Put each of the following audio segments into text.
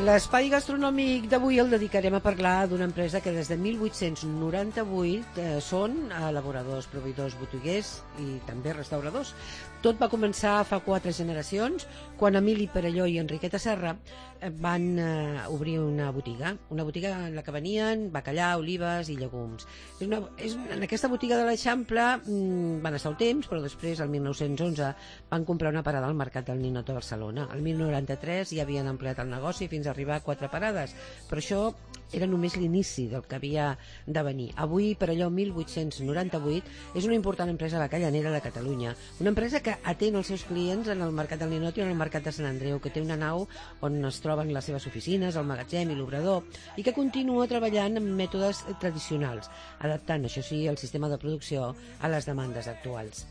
L'espai gastronòmic d'avui el dedicarem a parlar d'una empresa que des de 1898 són elaboradors, proveïdors, botiguers i també restauradors. Tot va començar fa 4 generacions, quan Emili Perelló i Enriqueta Serra van obrir una botiga en la que venien bacallà, olives i llegums. En aquesta botiga de l'Eixample van estar un temps, però després, el 1911, van comprar una parada al Mercat del Ninot de Barcelona. El 1993 ja havien ampliat el negoci fins a arribar a 4 parades, però això era només l'inici del que havia de venir. Avui, Perelló 1898, és una important empresa bacallanera de Catalunya, una empresa que atén els seus clients en el Mercat del Ninot i en el Mercat de Sant Andreu, que té una nau on es troben les seves oficines, el magatzem i l'obrador, i que continua treballant amb mètodes tradicionals, adaptant, això sí, el sistema de producció a les demandes actuals.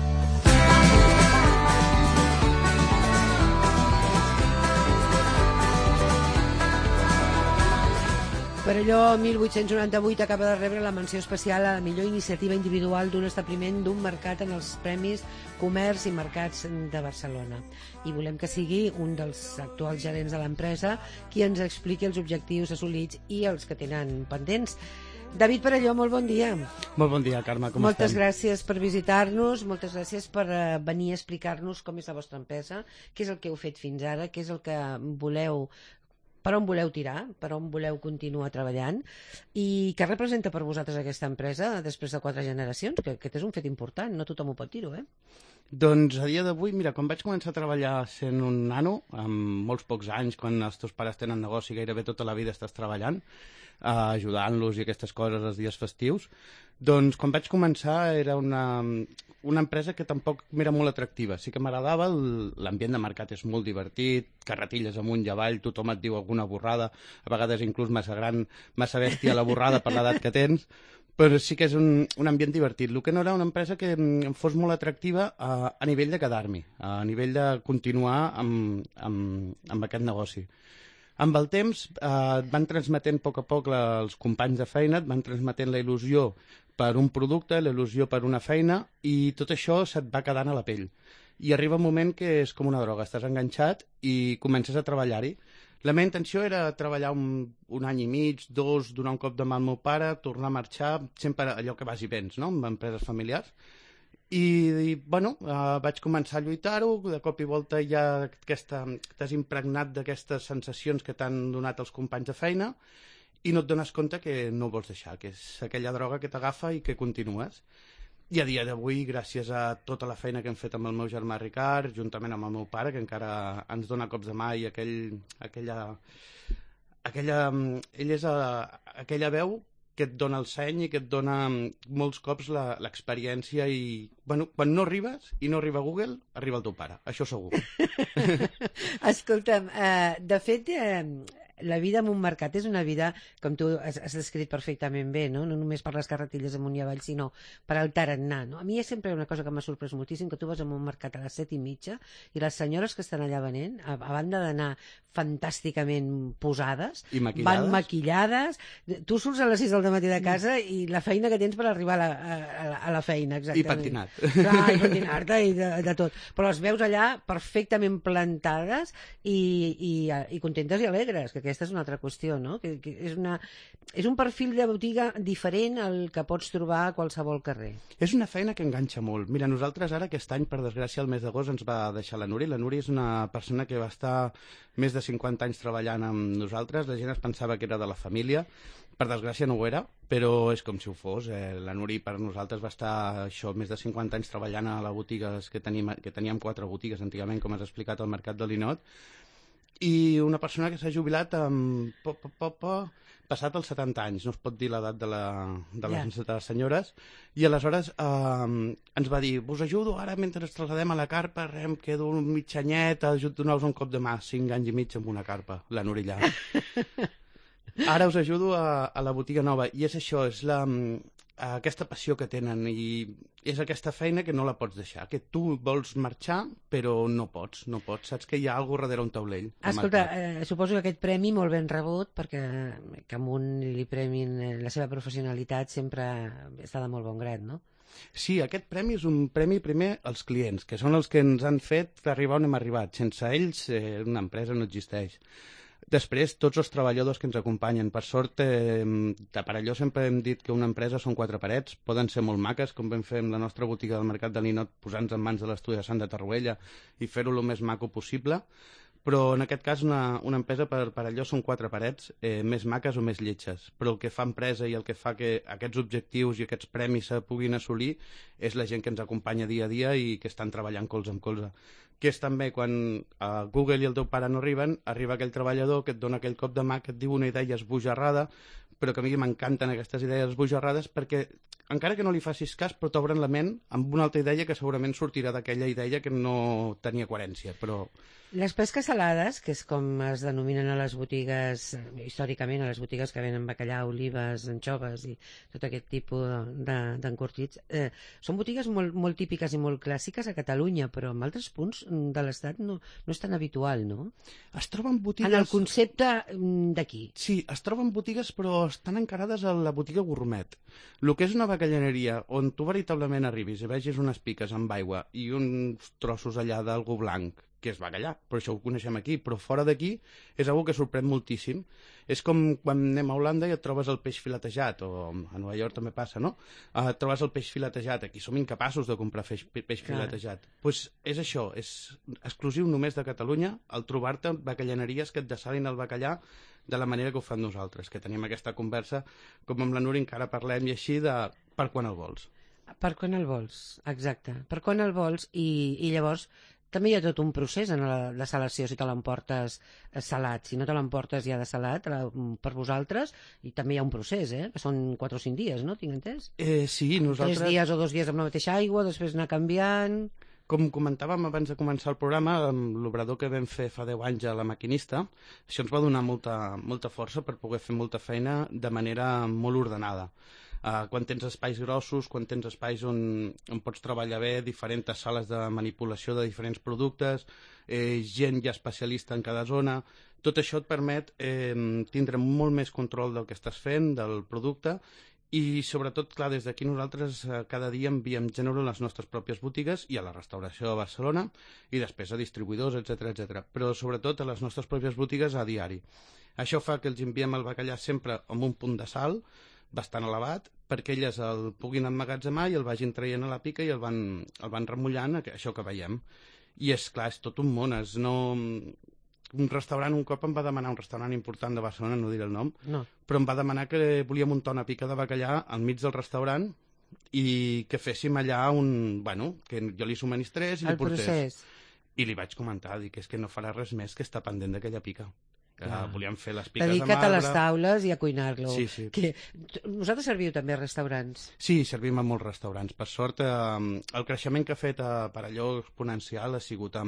Perelló 1898 acaba de rebre la menció especial a la millor iniciativa individual d'un establiment d'un mercat en els Premis Comerç i Mercats de Barcelona. I volem que sigui un dels actuals gerents de l'empresa qui ens expliqui els objectius assolits i els que tenen pendents. David Perelló, molt bon dia. Molt bon dia, Carme, com moltes estem? Gràcies per visitar-nos, moltes gràcies per venir a explicar-nos com és la vostra empresa, què és el que heu fet fins ara, què és el que voleu, per on voleu tirar, per on voleu continuar treballant i què representa per vosaltres aquesta empresa després de 4 generacions, que aquest és un fet important, no tothom ho pot dir-ho, Doncs a dia d'avui, mira, quan vaig començar a treballar sent un nano, amb molts pocs anys, quan els teus pares tenen negoci, gairebé tota la vida estàs treballant, ajudant-los i aquestes coses els dies festius, doncs quan vaig començar era una empresa que tampoc m'era molt atractiva. Sí que m'agradava, l'ambient de mercat és molt divertit, carretilles amunt i avall, tothom et diu alguna borrada, a vegades inclús massa gran, massa bèstia la borrada per l'edat que tens, però sí que és un ambient divertit. El que no era una empresa que em fos molt atractiva a nivell de quedar-m'hi, a nivell de continuar amb aquest negoci. Amb el temps et van transmetent a poc els companys de feina, et van transmetent la il·lusió per un producte, la il·lusió per una feina, i tot això se't va quedant a la pell. I arriba un moment que és com una droga, estàs enganxat i comences a treballar-hi. La meva intenció era treballar un any i mig, 2, donar un cop de mà al meu pare, tornar a marxar, sempre allò que vas i vens, no?, amb empreses familiars. I bueno, vaig començar a lluitar-ho, de cop i volta ja t'has impregnat d'aquestes sensacions que t'han donat els companys de feina i no et dones compte que no ho vols deixar, que és aquella droga que t'agafa i que continues. I a dia d'avui, gràcies a tota la feina que hem fet amb el meu germà Ricard, juntament amb el meu pare, que encara ens dona cops de mà, i ell és aquella veu que et dona el seny i que et dona molts cops l'experiència i, bueno, quan no arribes i no arriba Google, arriba el teu pare, això segur. Escolta'm, de fet, la vida en un mercat és una vida, com tu has descrit perfectament bé, no només per les carretilles amunt i avall, sinó per al tarannà, no? A mi és sempre una cosa que m'ha sorprès moltíssim, que tu vas a un mercat a les 7:30 i les senyores que estan allà venent, a banda d'anar fantàsticament posades, van maquillades, tu surts a les 6 del matí de casa i la feina que tens per arribar a la feina, exactament. I pentinat. Clar, i pentinat-te i de tot. Però les veus allà perfectament plantades i contentes i alegres, que aquesta és una altra qüestió, no? Que és un perfil de botiga diferent al que pots trobar a qualsevol carrer. És una feina que enganxa molt. Mira, nosaltres ara aquest any, per desgràcia, el mes d'agost ens va deixar la Núria. La Núria és una persona que va estar més de 50 anys treballant amb nosaltres. La gent es pensava que era de la família. Per desgràcia no ho era, però és com si ho fos. La Núria per nosaltres va estar més de 50 anys treballant a la botiga que teníem 4 botigues antigament, com has explicat, al Mercat de Linot. I una persona que s'ha jubilat passat els 70 anys, no es pot dir l'edat de les senyores, i aleshores ens va dir, us ajudo ara mentre ens trasladem a la carpa, em quedo un mig anyet, donar-vos un cop de mà, 5 anys i mig amb una carpa, la Núria. Ara us ajudo a la botiga nova, i és això, és aquesta passió que tenen, i és aquesta feina que no la pots deixar, que tu vols marxar però no pots, saps que hi ha alguna cosa darrere un taulell. Escolta, suposo que aquest premi molt ben rebut, perquè que a un li premin la seva professionalitat sempre està de molt bon grat, no? Sí, aquest premi és un premi primer als clients, que són els que ens han fet arribar on hem arribat. Sense ells una empresa no existeix. Després, tots els treballadors que ens acompanyen. Per sort, de Parelló sempre hem dit que una empresa són 4 parets, poden ser molt maques, com vam fer amb la nostra botiga del Mercat de Ninot, posant-nos en mans de l'estudi de Sant de Tarruella i fer-ho el més maco possible. Però en aquest cas una empresa per allò són 4 parets, més maques o més lletges. Però el que fa empresa i el que fa que aquests objectius i aquests premis se puguin assolir és la gent que ens acompanya dia a dia i que estan treballant colze amb colze. Que és també quan Google i el teu pare no arriben, arriba aquell treballador que et dona aquell cop de mà, que et diu una idea esbojarrada, però que a mi m'encanten aquestes idees esbojarrades perquè encara que no li facis cas, però t'obren la ment amb una altra idea que segurament sortirà d'aquella idea que no tenia coherència, però... Les pesques salades, que és com es denominen a les botigues, històricament a les botigues que venen bacallà, olives, anxoves i tot aquest tipus d'encurtits, són botigues molt típiques i molt clàssiques a Catalunya, però en altres punts de l'Estat no és tan habitual, no? Es troben botigues... En el concepte d'aquí. Sí, es troben botigues però estan encarades a la botiga gourmet. El que és una bacallaneria on tu veritablement arribis i vegis unes piques amb aigua i uns trossos allà d'algú blanc, que és bacallà, però això ho coneixem aquí, però fora d'aquí és una que sorprèn moltíssim. És com quan anem a Holanda i et trobes el peix filetejat, o a Nova York també passa, no? Et trobes el peix filetejat, aquí som incapaços de comprar peix filetejat. Doncs és això, és exclusiu només de Catalunya el trobar-te bacallaneries que et dessalin el bacallà de la manera que ho fan nosaltres, que tenim aquesta conversa, com amb la Núria encara parlem i així, de per quan el vols. Per quan el vols, exacte. Per quan el vols i llavors també hi ha tot un procés en la desalació si te l'emportes salat. Si no te l'emportes ja de salat per vosaltres, i també hi ha un procés, que són 4 o 5 dies, no? Tinc entès? Sí, nosaltres... 3 dies o 2 dies amb la mateixa aigua, després anar canviant... Com comentàvem abans de començar el programa, amb l'obrador que vam fer fa 10 anys a La Maquinista, això ens va donar molta força per poder fer molta feina de manera molt ordenada. Quan tens espais grossos, quan tens espais on pots treballar bé, diferents sales de manipulació de diferents productes, gent ja especialista en cada zona, tot això et permet tindre molt més control del que estàs fent, del producte, i sobretot, clar, des d'aquí nosaltres cada dia enviem gènere a les nostres pròpies botigues i a la restauració de Barcelona i després a distribuïdors, etc. Però sobretot a les nostres pròpies botigues a diari. Això fa que els enviem el bacallà sempre amb un punt de sal bastant elevat perquè elles el puguin emmagatzemar i el vagin traient a la pica i el van remullant, això que veiem. I és clar, és tot un món, un restaurant un cop em va demanar, un restaurant important de Barcelona, no diré el nom, però em va demanar que volia muntar una pica de bacallà al mig del restaurant i que féssim allà que jo li subministrés i li portés. I li vaig comentar, dic, és que no farà res més que estar pendent d'aquella pica. Volíem fer les piques de marbre. Dedica't a les taules i a cuinar-lo. Sí. Vosaltres serviu també a restaurants? Sí, servim a molts restaurants. Per sort, el creixement que ha fet a Parelló exponencial ha sigut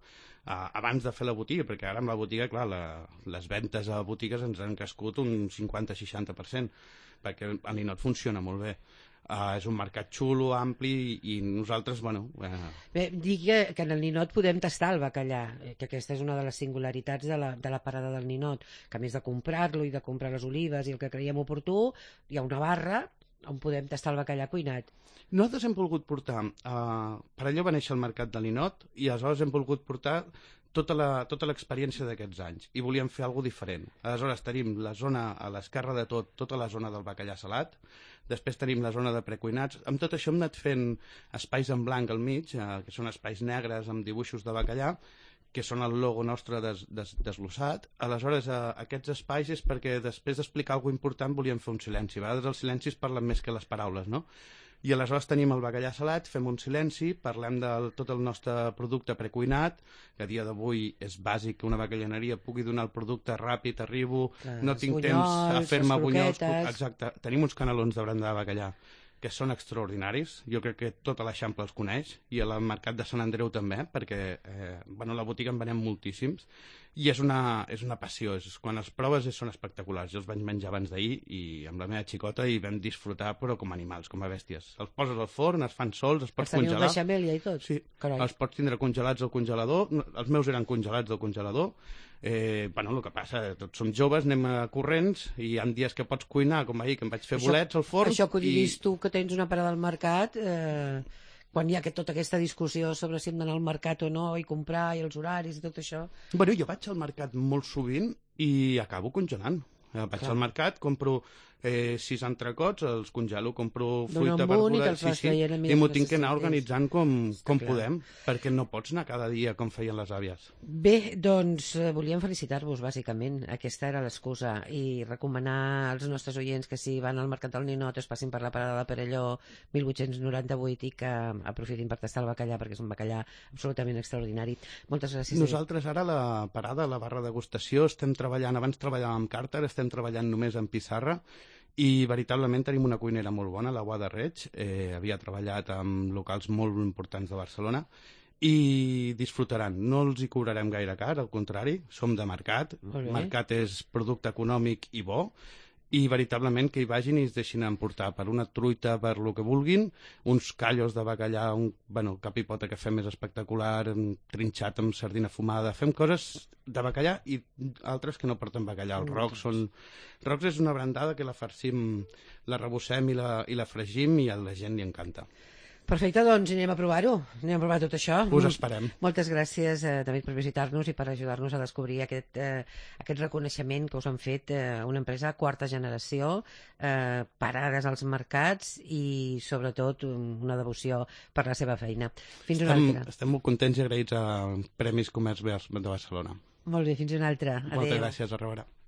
abans de fer la botiga, perquè ara amb la botiga, clar, les ventes a botigues ens han crescut un 50-60%, perquè el Ninot funciona molt bé. És un mercat xulo, ampli, i nosaltres, Bé, dic que en el Ninot podem tastar el bacallà, que aquesta és una de les singularitats de la parada del Ninot, que a més de comprar-lo i de comprar les olives i el que creiem oportú, hi ha una barra on podem tastar el bacallà cuinat. Nosaltres hem volgut portar, per allò va néixer el mercat del Ninot, i aleshores hem volgut portar tota l'experiència d'aquests anys, i volíem fer alguna cosa diferent. Aleshores tenim la zona, a l'esquerra de tota la zona del bacallà salat, després tenim la zona de precuinats. Amb tot això hem anat fent espais en blanc al mig, que són espais negres amb dibuixos de bacallà, que són el logo nostre desglossat. Aleshores, aquests espais és perquè després d'explicar alguna cosa important volíem fer un silenci. A vegades els silencis parlen més que les paraules, no? I aleshores tenim el bacallà salat, fem un silenci, parlem de tot el nostre producte precuinat, que a dia d'avui és bàsic que una bacallaneria pugui donar el producte ràpid, arribo, no tinc temps a fer-me bunyols. Exacte, tenim uns canelons de brandar de bacallà que són extraordinaris, jo crec que tota l'Eixample els coneix, i al mercat de Sant Andreu també, perquè a la botiga en venem moltíssims, i és una passió, quan els proves són espectaculars. Jo els vaig menjar abans d'ahir i amb la meva xicota i vam disfrutar, però com animals, com a bèsties. Els poses al forn, es fan sols, els pots congelar. Els teniu beixamel i tot? Sí, els pots tindre congelats al congelador, els meus eren congelats al congelador. El que passa, tots som joves, anem a corrents i hi ha dies que pots cuinar, com ahir, que em vaig fer bolets al forn. Això que ho diguis tu, que tens una parada al mercat, quan hi ha tota aquesta discussió sobre si hem d'anar al mercat o no, i comprar, i els horaris i tot això. Jo vaig al mercat molt sovint i acabo congelant. Vaig al mercat, compro 6 entrecots, els congelo, compro fruita, verdura, i m'ho tinc que anar organitzant com podem, perquè no pots anar cada dia com feien les àvies. Bé, doncs volíem felicitar-vos, bàsicament. Aquesta era l'excusa. I recomanar als nostres oients que si van al Mercat del Ninot es passin per la parada de Perelló 1898 i que aprofitin per tastar el bacallà, perquè és un bacallà absolutament extraordinari. Moltes gràcies. Nosaltres ara a la parada, a la barra degustació, estem treballant, abans treballàvem amb càrter, estem treballant només en pissarra, i veritablement tenim una cuinera molt bona, la Guada Reig. Havia treballat amb locals molt importants de Barcelona i disfrutaran. No els hi cobrarem gaire car, al contrari, som de mercat. El mercat és producte econòmic i bo, i veritablement que hi vagin i es deixin emportar per una truita, per lo que vulguin, uns callos de bacallà, cap i pota que fem més espectacular, trinxat amb sardina fumada, fem coses de bacallà i altres que no porten bacallà. Els rocs és una brandada que la farcim, la rebossem i la fregim i a la gent li encanta. Perfecte, doncs anem a provar-ho. Anem a provar tot això. Us esperem. Moltes gràcies, David, per visitar-nos i per ajudar-nos a descobrir aquest reconeixement que us han fet una empresa quarta generació, parades als mercats i, sobretot, una devoció per la seva feina. Fins una altra. Estem molt contents i agraïts a Premis Comerç de Barcelona. Molt bé, fins una altra. Adéu. Moltes gràcies, a reveure.